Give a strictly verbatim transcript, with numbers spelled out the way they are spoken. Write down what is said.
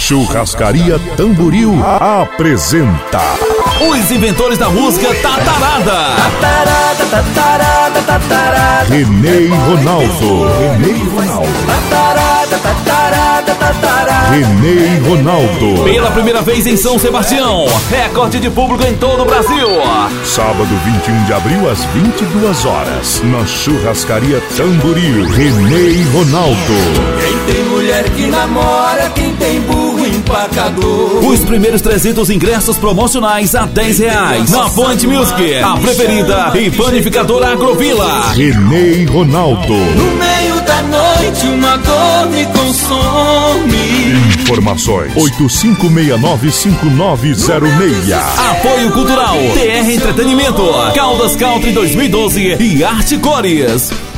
Churrascaria Tamboril apresenta os inventores da música Tatarada. Tatarada, tatarada, tatarada. Renê e Ronaldo. Renê e Ronaldo. Tatarada, tatarada, tatarada. Renê e Ronaldo. Pela primeira vez em São Sebastião, recorde de público em todo o Brasil. Sábado vinte e um de abril às vinte e duas horas, na Churrascaria Tamboril. Renê e Ronaldo. Quem tem mulher que namora, quem tem burro empacador. Os primeiros trezentos ingressos promocionais a dez reais. Na Point Music, a preferida e panificadora Agrovila. Renê e Ronaldo. No meio da noite uma dor me consome. Informações oito cinco seis nove cinco nove zero seis. Apoio Cultural T R Entretenimento, Caldas Country dois mil e doze e Arte Cores.